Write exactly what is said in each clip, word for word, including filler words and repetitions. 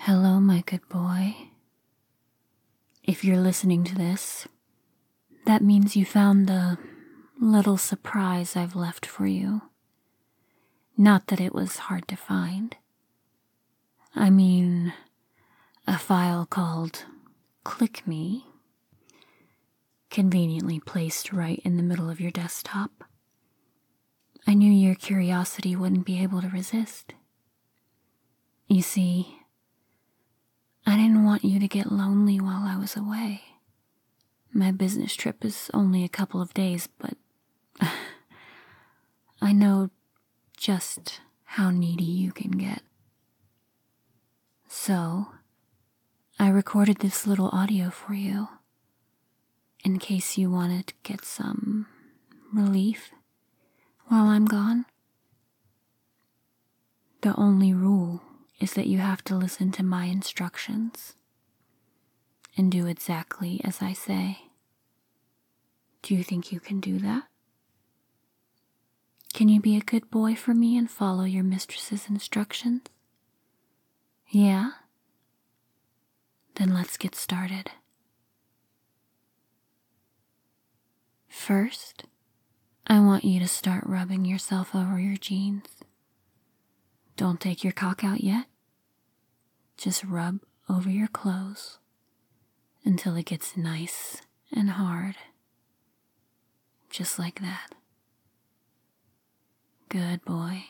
Hello, my good boy. If you're listening to this, that means you found the little surprise I've left for you. Not that it was hard to find. I mean, a file called Click Me, conveniently placed right in the middle of your desktop. I knew your curiosity wouldn't be able to resist. You see, I didn't want you to get lonely while I was away. My business trip is only a couple of days, but I know just how needy you can get. So, I recorded this little audio for you, in case you wanted to get some relief while I'm gone. The only rule is that you have to listen to my instructions and do exactly as I say. Do you think you can do that? Can you be a good boy for me and follow your mistress's instructions? Yeah? Then let's get started. First, I want you to start rubbing yourself over your jeans. Don't take your cock out yet. Just rub over your clothes until it gets nice and hard. Just like that. Good boy.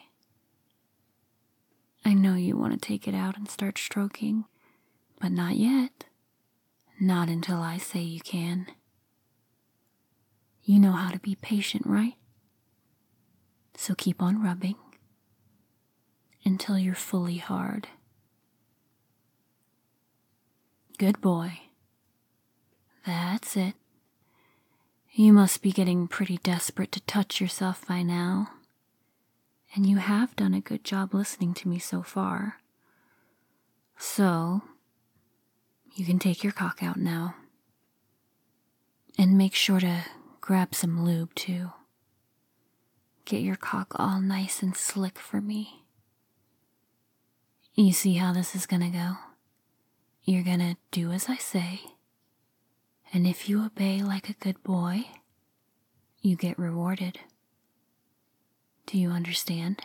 I know you want to take it out and start stroking, but not yet. Not until I say you can. You know how to be patient, right? So keep on rubbing until you're fully hard. Good boy. That's it. You must be getting pretty desperate to touch yourself by now. And you have done a good job listening to me so far. So, you can take your cock out now. And make sure to grab some lube too. Get your cock all nice and slick for me. You see how this is gonna go? You're gonna do as I say, and if you obey like a good boy, you get rewarded. Do you understand?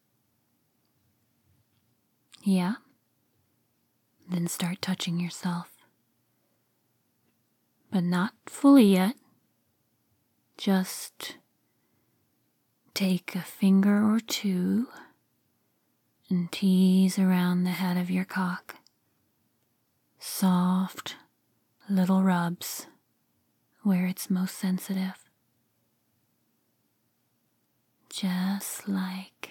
Yeah? Then start touching yourself. But not fully yet. Just take a finger or two and tease around the head of your cock. Soft little rubs where it's most sensitive. Just like...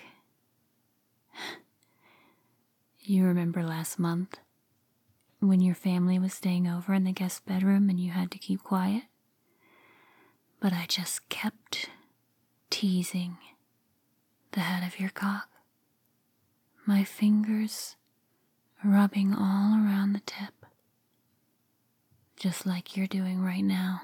You remember last month when your family was staying over in the guest bedroom and you had to keep quiet? But I just kept teasing the head of your cock. My fingers rubbing all around the tip. Just like you're doing right now.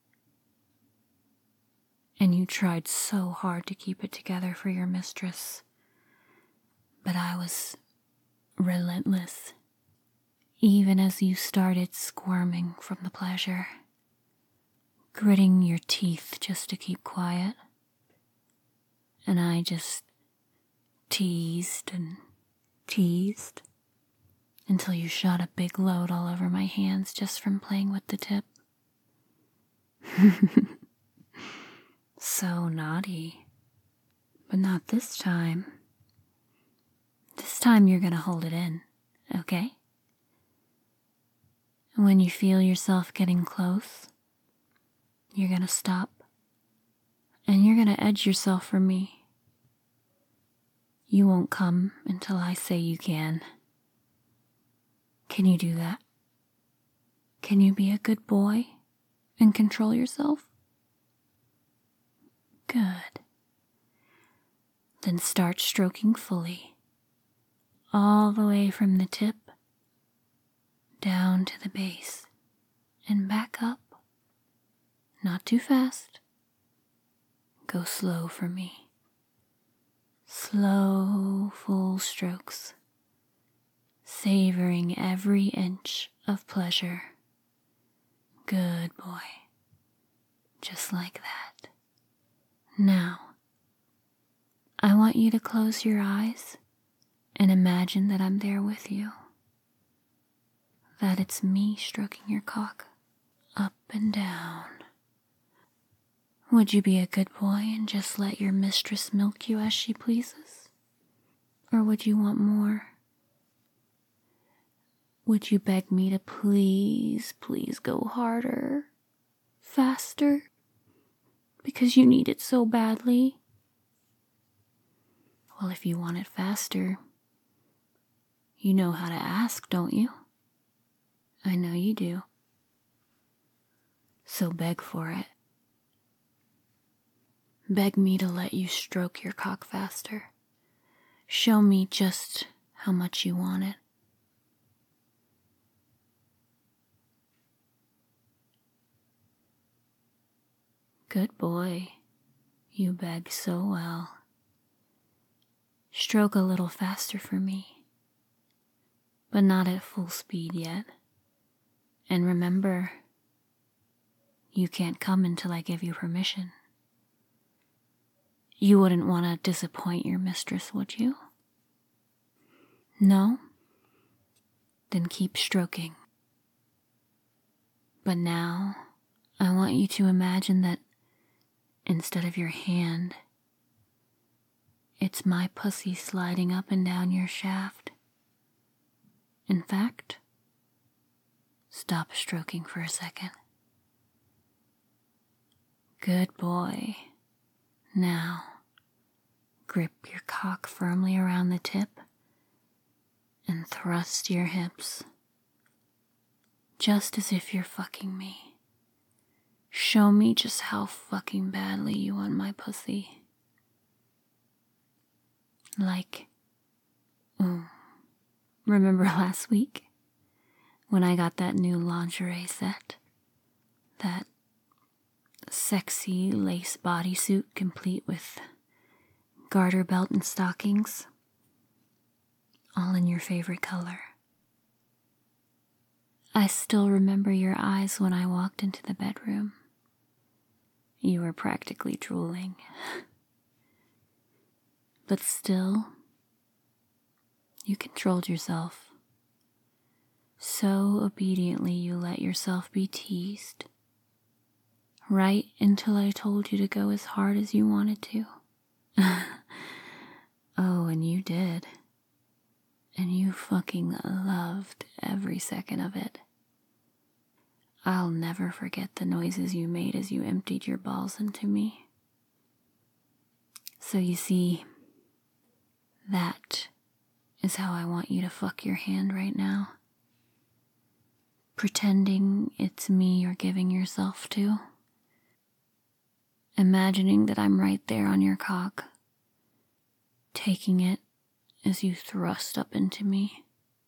And you tried so hard to keep it together for your mistress. But I was relentless, even as you started squirming from the pleasure, gritting your teeth just to keep quiet. And I just teased and teased until you shot a big load all over my hands just from playing with the tip. So naughty. But not this time. This time you're gonna hold it in, okay? When you feel yourself getting close, you're gonna stop. And you're gonna edge yourself for me. You won't come until I say you can. Can you do that? Can you be a good boy and control yourself? Good. Then start stroking fully, all the way from the tip down to the base and back up. Not too fast. Go slow for me. Slow, full strokes. savoring every inch of pleasure. Good boy. Just like that. Now, I want you to close your eyes and imagine that I'm there with you. That it's me stroking your cock up and down. Would you be a good boy and just let your mistress milk you as she pleases? Or would you want more? Would you beg me to please, please go harder, faster, because you need it so badly? Well, if you want it faster, you know how to ask, don't you? I know you do. So beg for it. Beg me to let you stroke your cock faster. Show me just how much you want it. Good boy. You beg so well. Stroke a little faster for me, but not at full speed yet. And remember, you can't come until I give you permission. You wouldn't want to disappoint your mistress, would you? No? Then keep stroking. But now, I want you to imagine that instead of your hand, it's my pussy sliding up and down your shaft. In fact, stop stroking for a second. Good boy. Now, grip your cock firmly around the tip and thrust your hips, just as if you're fucking me. Show me just how fucking badly you want my pussy. Like, oh, remember last week when I got that new lingerie set? That sexy lace bodysuit complete with garter belt and stockings, all in your favorite color. I still remember your eyes when I walked into the bedroom. You were practically drooling. But still, you controlled yourself. So obediently you let yourself be teased. Right until I told you to go as hard as you wanted to. Oh, and you did. And you fucking loved every second of it. I'll never forget the noises you made as you emptied your balls into me. So you see, that is how I want you to fuck your hand right now. Pretending it's me you're giving yourself to. Imagining that I'm right there on your cock, taking it as you thrust up into me.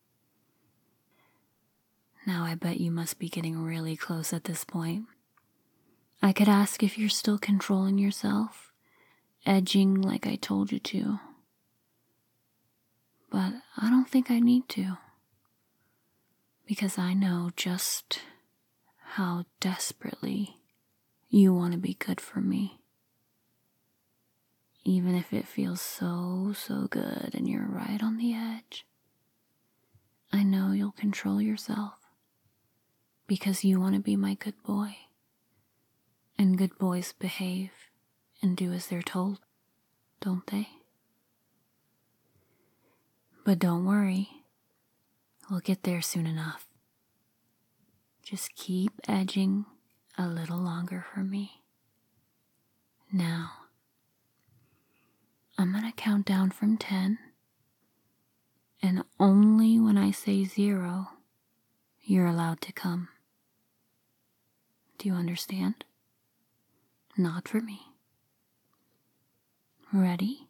Now I bet you must be getting really close at this point. I could ask if you're still controlling yourself, edging like I told you to. But I don't think I need to. Because I know just how desperately you want to be good for me. Even if it feels so, so good and you're right on the edge. I know you'll control yourself. Because you want to be my good boy. And good boys behave and do as they're told, don't they? But don't worry, we'll get there soon enough. Just keep edging a little longer for me. Now, I'm gonna count down from ten, and only when I say zero, you're allowed to come. Do you understand? Not for me. Ready?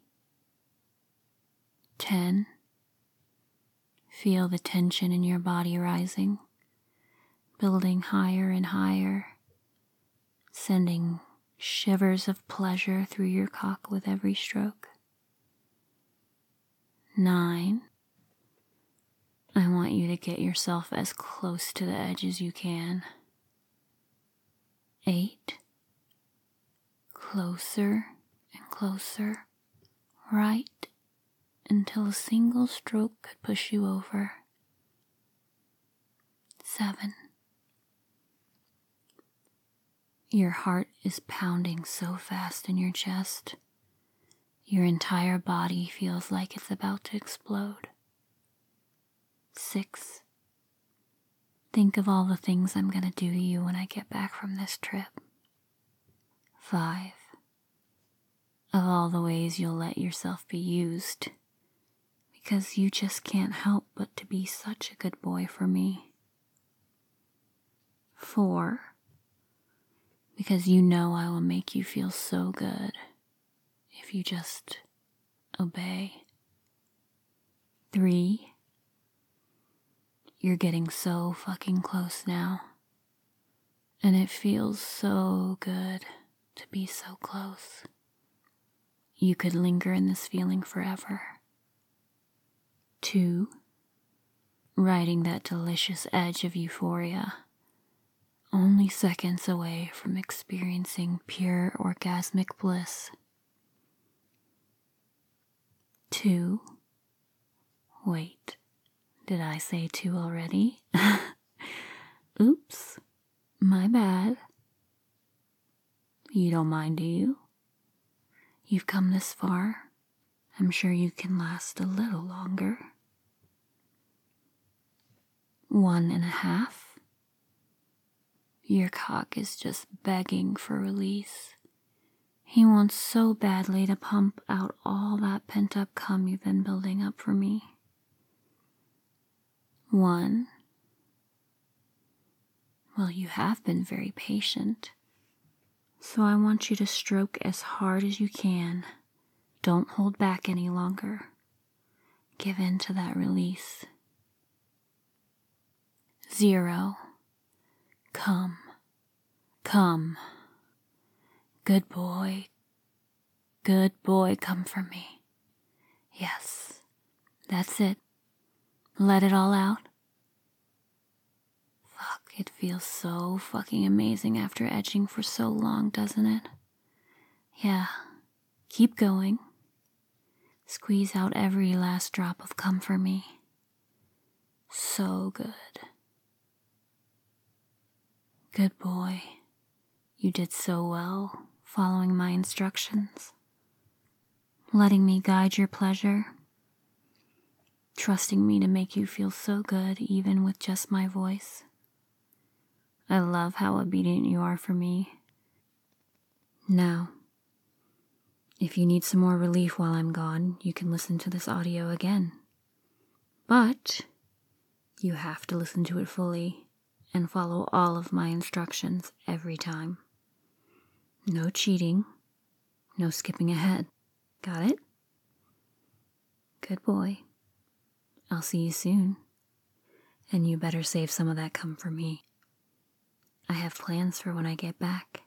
Ten. Feel the tension in your body rising, building higher and higher, sending shivers of pleasure through your cock with every stroke. Nine. I want you to get yourself as close to the edge as you can. Eight. Closer and closer, right until a single stroke could push you over. Seven. Your heart is pounding so fast in your chest. Your entire body feels like it's about to explode. Six. Think of all the things I'm gonna do to you when I get back from this trip. Five. Of all the ways you'll let yourself be used, because you just can't help but to be such a good boy for me. Four. Because you know I will make you feel so good if you just obey. Three. You're getting so fucking close now, and it feels so good to be so close. You could linger in this feeling forever. Two. Riding that delicious edge of euphoria, only seconds away from experiencing pure orgasmic bliss. Two. Wait, did I say two already? Oops, my bad. You don't mind, do you? You've come this far. I'm sure you can last a little longer. One and a half. Your cock is just begging for release. He wants so badly to pump out all that pent-up cum you've been building up for me. One. Well, you have been very patient, so I want you to stroke as hard as you can. Don't hold back any longer. Give in to that release. Zero. Come. Come. Good boy. Good boy, come for me. Yes, that's it. Let it all out. Fuck, it feels so fucking amazing after edging for so long, doesn't it? Yeah, keep going. Squeeze out every last drop of cum for me. So good. Good boy. You did so well, following my instructions. Letting me guide your pleasure. Trusting me to make you feel so good, even with just my voice. I love how obedient you are for me. Now, if you need some more relief while I'm gone, you can listen to this audio again. But you have to listen to it fully and follow all of my instructions every time. No cheating, no skipping ahead. Got it? Good boy. I'll see you soon. And you better save some of that cum for me. I have plans for when I get back.